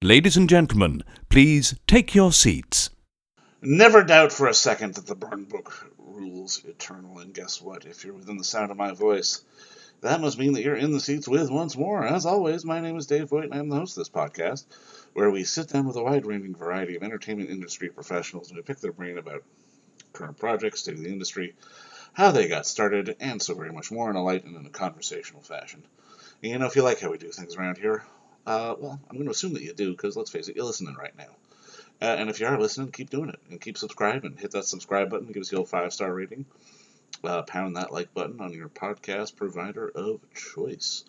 Ladies and gentlemen, please take your seats. Never doubt for a second that the burn book rules eternal, and guess what? If you're within the sound of my voice, that must mean that you're in the seats with once more. As always, my name is Dave Voigt, and I'm the host of this podcast, where we sit down with a wide-ranging variety of entertainment industry professionals and we pick their brain about current projects, state of the industry, how they got started, and so very much more in a light and in a conversational fashion. And you know, if you like how we do things around here, well, I'm going to assume that you do, because let's face it, you're listening right now. And if you are listening, keep doing it, and keep subscribing. Hit that subscribe button, give us the old 5-star rating. Pound that like button on your podcast provider of choice.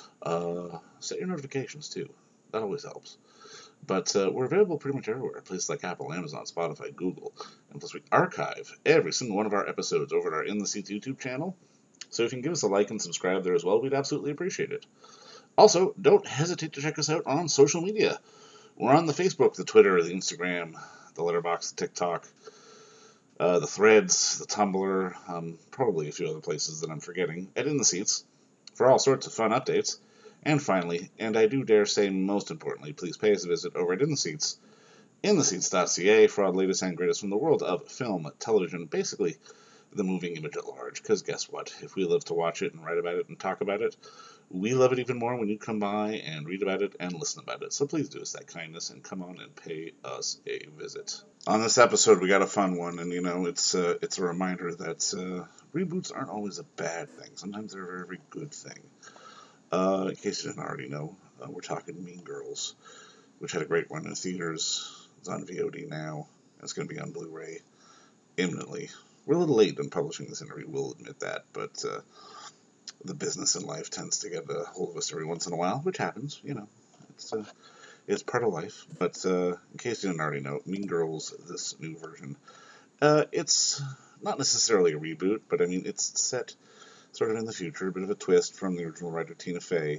Set your notifications, too. That always helps. But we're available pretty much everywhere. Places like Apple, Amazon, Spotify, Google. And plus we archive every single one of our episodes over at our In the Seats YouTube channel. So if you can give us a like and subscribe there as well, we'd absolutely appreciate it. Also, don't hesitate to check us out on social media. We're on the Facebook, the Twitter, the Instagram, the Letterboxd, the TikTok, the Threads, the Tumblr, probably a few other places that I'm forgetting, at In the Seats, for all sorts of fun updates. And finally, and I do dare say most importantly, please pay us a visit over at In the Seats, intheseats.ca, for all the latest and greatest from the world of film, television, basically the moving image at large. Because guess what? If we live to watch it and write about it and talk about it, we love it even more when you come by and read about it and listen about it. So please do us that kindness and come on and pay us a visit. On this episode, we got a fun one, and you know, it's a reminder that reboots aren't always a bad thing. Sometimes they're a very, very good thing. In case you didn't already know, we're talking Mean Girls, which had a great run in theaters. It's on VOD now. It's going to be on Blu-ray imminently. We're a little late in publishing this interview, we'll admit that, but the business in life tends to get a hold of us every once in a while, which happens, you know. It's part of life. But in case you didn't already know, Mean Girls, this new version, it's not necessarily a reboot, but I mean, it's set sort of in the future, a bit of a twist from the original writer Tina Fey.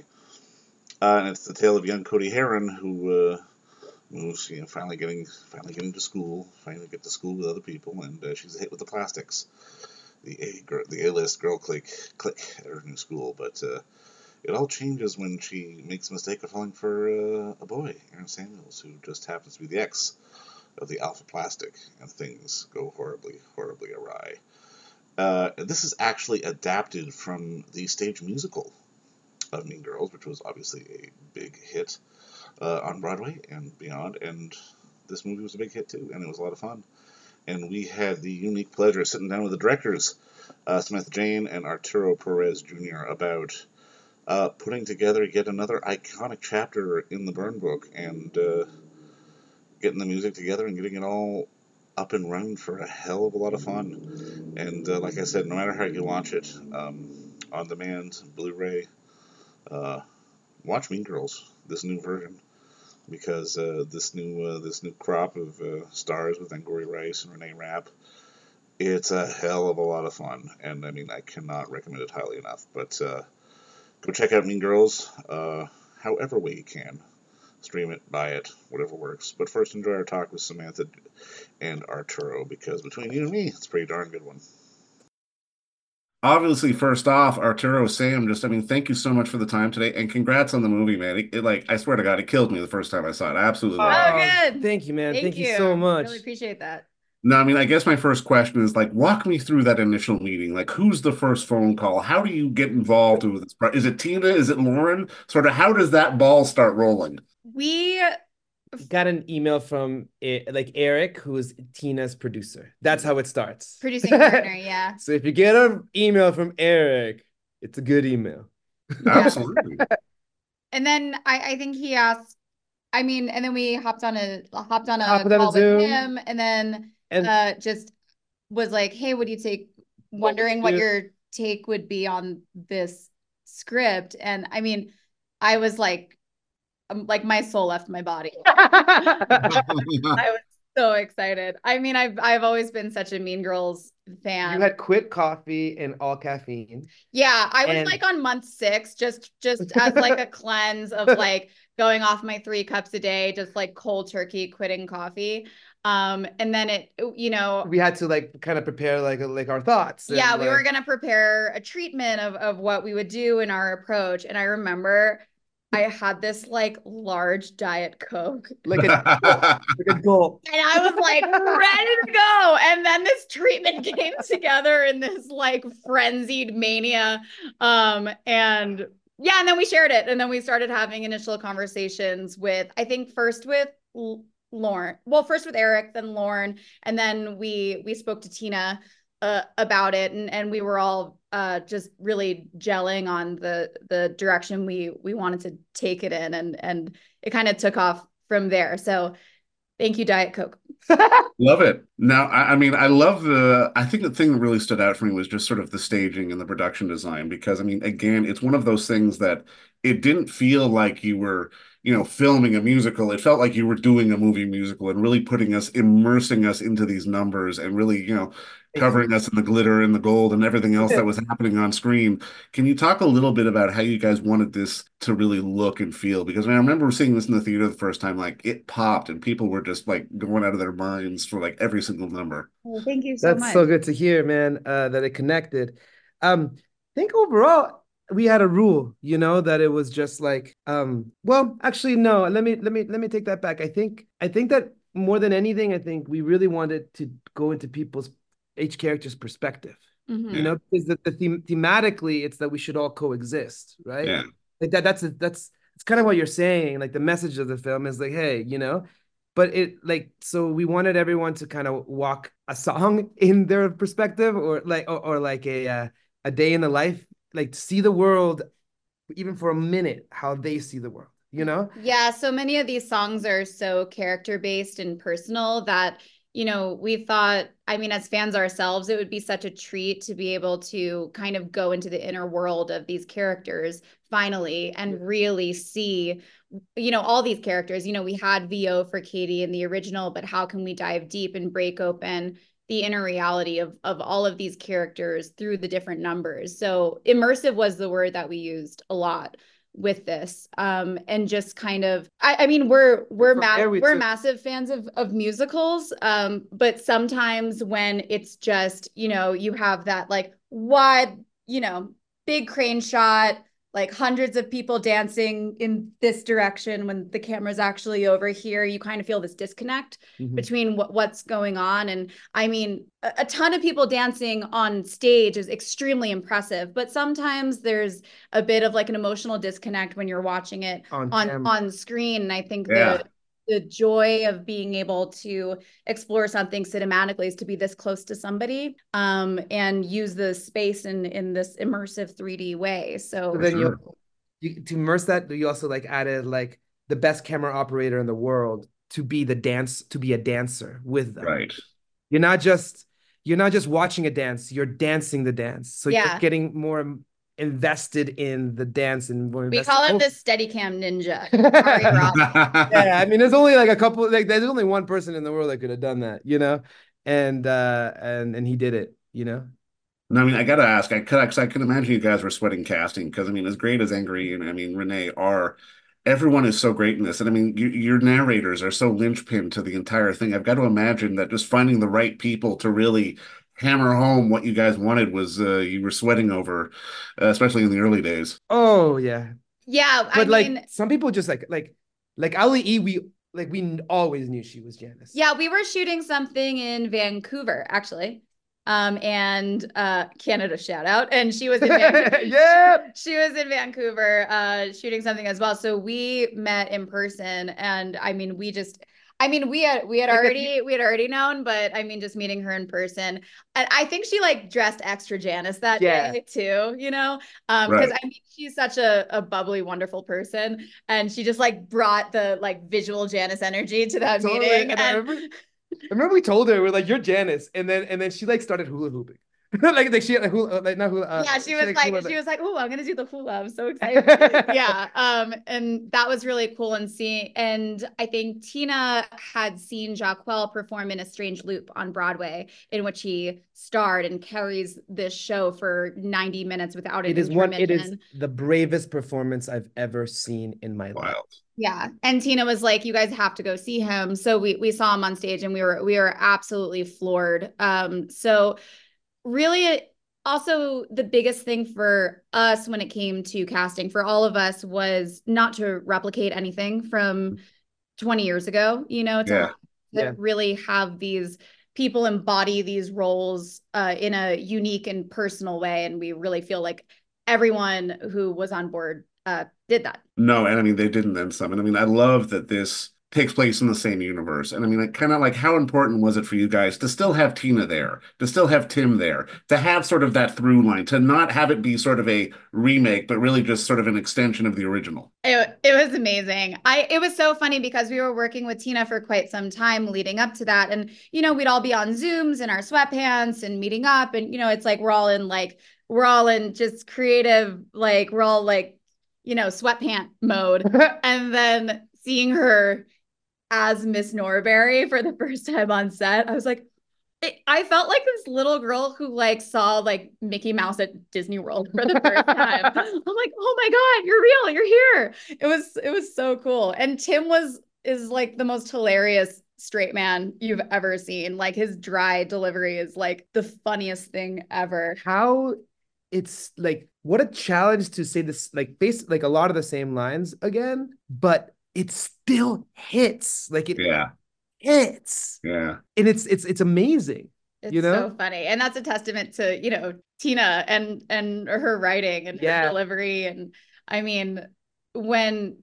And it's the tale of young Cody Heron, who moves, you know, finally getting to school, finally get to school with other people, and she's a hit with the plastics. The A-list girl clique at her new school, but it all changes when she makes the mistake of falling for a boy, Aaron Samuels, who just happens to be the ex of the Alpha Plastic, and things go horribly, horribly awry. This is actually adapted from the stage musical of Mean Girls, which was obviously a big hit on Broadway and beyond, and this movie was a big hit too, and it was a lot of fun. And we had the unique pleasure of sitting down with the directors, Samantha Jane and Arturo Perez Jr., about putting together yet another iconic chapter in the Burn book, and getting the music together and getting it all up and running for a hell of a lot of fun. And like I said, no matter how you launch it, on demand, Blu-ray, watch Mean Girls, this new version, because this new crop of stars with Angourie Rice and Renee Rapp, it's a hell of a lot of fun, and I mean, I cannot recommend it highly enough. But go check out Mean Girls, however way you can. Stream it, buy it, whatever works. But first, enjoy our talk with Samantha and Arturo, because between you and me, it's a pretty darn good one. Obviously, first off, Arturo, Sam, thank you so much for the time today, and congrats on the movie, man. I swear to God, it killed me the first time I saw it. I absolutely loved it. Oh, good. Thank you, man. Thank you so much. Really appreciate that. No, I mean, I guess my first question is, like, walk me through that initial meeting. Like, who's the first phone call? How do you get involved with this? Is it Tina? Is it Lauren? Sort of, how does that ball start rolling? We got an email from Eric, who's Tina's producer. That's how it starts. Producing partner, yeah. So if you get an email from Eric, it's a good email. Absolutely. And then I think he asked, I mean, and then we hopped on a call Zoom. with him, and then just was like, hey, would you take, wondering what your take would be on this script. And I mean, I was like my soul left my body. I was so excited. I mean, I've always been such a Mean Girls fan. You had quit coffee and all caffeine. Yeah, I was like on month 6, just as like a cleanse of like going off my 3 cups a day, just like cold turkey quitting coffee. And then it, you know, we had to like kind of prepare like our thoughts. Yeah, we were gonna prepare a treatment of what we would do in our approach. And I remember I had this like large Diet Coke. Like a goal. And I was like ready to go. And then this treatment came together in this like frenzied mania. And yeah, and then we shared it. And then we started having initial conversations with, I think first with Lauren. Well, first with Eric, then Lauren. And then we spoke to Tina about it, and we were all just really gelling on the direction we wanted to take it in, and it kind of took off from there. So thank you, Diet Coke. Love it. Now, I mean, I think the thing that really stood out for me was just sort of the staging and the production design, because I mean, again, it's one of those things that it didn't feel like you were, filming a musical. It felt like you were doing a movie musical and really immersing us into these numbers and really, covering us in the glitter and the gold and everything else that was happening on screen. Can you talk a little bit about how you guys wanted this to really look and feel? Because I remember seeing this in the theater the first time, like it popped and people were just like going out of their minds for like every single number. Well, thank you so much. That's so good to hear, man, that it connected. I think overall we had a rule, that it was just like, well, actually, no, let me take that back. I think that more than anything, I think we really wanted to go into each character's perspective, because thematically it's that we should all coexist, right? Yeah. Like that's kind of what you're saying. Like the message of the film is like, hey, but so we wanted everyone to kind of walk a song in their perspective, or like a day in the life, like to see the world, even for a minute, how they see the world, Yeah, so many of these songs are so character-based and personal that, we thought, I mean, as fans ourselves, it would be such a treat to be able to kind of go into the inner world of these characters finally and really see, all these characters. We had VO for Katie in the original, but how can we dive deep and break open the inner reality of all of these characters through the different numbers? So immersive was the word that we used a lot with this, and just kind of, I mean, we're massive fans of musicals, but sometimes when it's just, you have that like wide, big crane shot, like hundreds of people dancing in this direction when the camera's actually over here, you kind of feel this disconnect between what's going on. And I mean, a ton of people dancing on stage is extremely impressive, but sometimes there's a bit of like an emotional disconnect when you're watching it on screen. And I think the joy of being able to explore something cinematically is to be this close to somebody, and use the space in this immersive 3D way. So then you to immerse that, you also like added like the best camera operator in the world to be a dancer with them. Right. You're not just watching a dance, you're dancing the dance. So you're getting more invested in the dance, and we call it the Steadicam ninja. Yeah, I mean, there's only like a couple, like there's only one person in the world that could have done that, and he did it, No, I mean, I gotta ask, I can imagine you guys were sweating casting, because I mean, as great as Angry and I mean Renee are, everyone is so great in this, and I mean, your narrators are so linchpin to the entire thing. I've got to imagine that just finding the right people to really hammer home what you guys wanted was you were sweating over, especially in the early days. Oh yeah, but I mean, some people just like Ali E, we always knew she was Janice. Yeah, we were shooting something in Vancouver actually, and Canada shout out, and she was in Vancouver. She was in Vancouver shooting something as well. So we met in person, and I mean, we had already known, but I mean, just meeting her in person, and I think she like dressed extra Janice that day too, because I mean, she's such a bubbly, wonderful person, and she just like brought the like visual Janice energy to that meeting. And I remember we told her, we're like, you're Janice, and then she like started hula hooping. like she had hula, like not hula. She was like, "Oh, I'm gonna do the hula." I'm so excited. And that was really cool. And I think Tina had seen Jacquel perform in A Strange Loop on Broadway, in which he starred and carries this show for 90 minutes without an intermission. It is the bravest performance I've ever seen in my life. Yeah. And Tina was like, you guys have to go see him. So we saw him on stage, and we were absolutely floored. So really also the biggest thing for us when it came to casting for all of us was not to replicate anything from 20 years ago, to really have these people embody these roles in a unique and personal way. And we really feel like everyone who was on board did that. No, and I mean, they did and then some. And I mean, I love that this takes place in the same universe. And I mean, kind of like, how important was it for you guys to still have Tina there, to still have Tim there, to have sort of that through line, to not have it be sort of a remake, but really just sort of an extension of the original? It was amazing. It was so funny because we were working with Tina for quite some time leading up to that. And, we'd all be on Zooms in our sweatpants and meeting up. And, it's like, we're all in just creative, like, we're all like, sweatpant mode. And then seeing her as Miss Norbury for the first time on set, I was like, I felt like this little girl who like saw like Mickey Mouse at Disney World for the first time. I'm like, oh my God, you're real, you're here. It was so cool. And Tim is like the most hilarious straight man you've ever seen. Like his dry delivery is like the funniest thing ever. How it's like, what a challenge to say this, like like a lot of the same lines again, but it still hits. Like it hits. Yeah. And it's amazing. It's so funny. And that's a testament to, Tina and her writing and her delivery. And I mean, when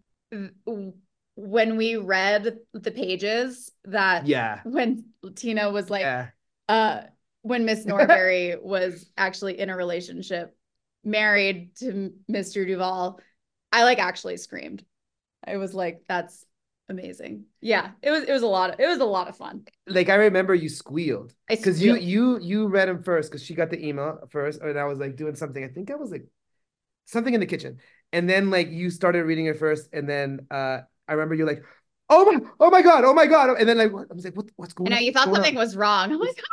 we read the pages when Tina was like, when Miss Norbury was actually in a relationship, married to Mr. Duvall, I like actually screamed. I was like, that's amazing. Yeah, it was a lot of fun. Like I remember you squealed because you read him first because she got the email first, and I was like doing something. I think I was like something in the kitchen, and then like you started reading it first, and then I remember you're like, oh my god, and then like I was like, what's going on? You thought something was wrong. I'm like,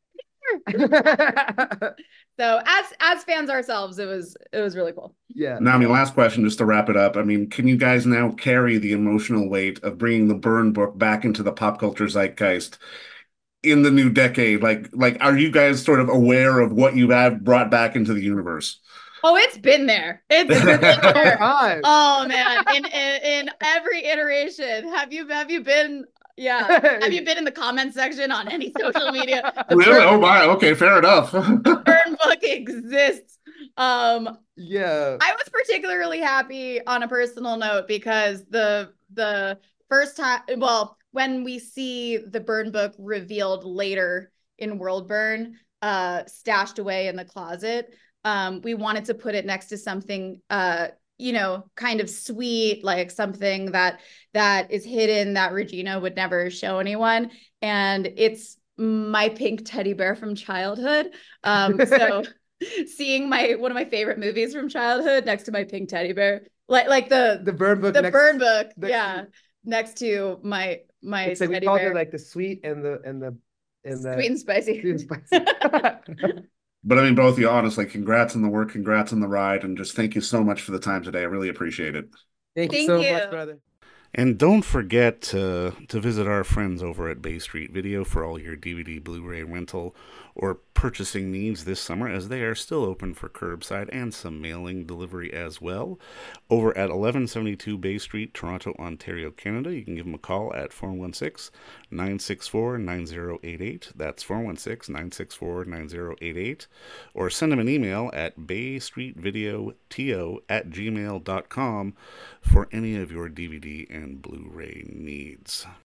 so as fans ourselves, it was really cool. Yeah. Now, I mean, last question, just to wrap it up. I mean, can you guys now carry the emotional weight of bringing the Byrne book back into the pop culture zeitgeist in the new decade? Like, are you guys sort of aware of what you have brought back into the universe? Oh, it's been there. It's been there. Oh man, in every iteration. Have you been? Yeah. Have you been in the comment section on any social media? Really? Oh my. Okay, fair enough. The Byrne book exists. Yeah. I was particularly happy on a personal note because the first time, well, when we see the Byrne book revealed later in World Burn, stashed away in the closet, we wanted to put it next to something kind of sweet, like something that is hidden that Regina would never show anyone. And it's my pink teddy bear from childhood. So seeing one of my favorite movies from childhood next to my pink teddy bear, like the Byrne book, next to my it's like teddy we called bear. it like the sweet and the sweet and spicy. Sweet and spicy. But I mean, both of you, honestly, congrats on the work, congrats on the ride, and just thank you so much for the time today. I really appreciate it. Thank you so much, brother. And don't forget to visit our friends over at Bay Street Video for all your DVD, Blu-ray rental, or purchasing needs this summer, as they are still open for curbside and some mailing delivery as well. Over at 1172 Bay Street, Toronto, Ontario, Canada, you can give them a call at 416-964-9088. That's 416-964-9088. Or send them an email at baystreetvideoto@gmail.com for any of your DVD and Blu-ray needs.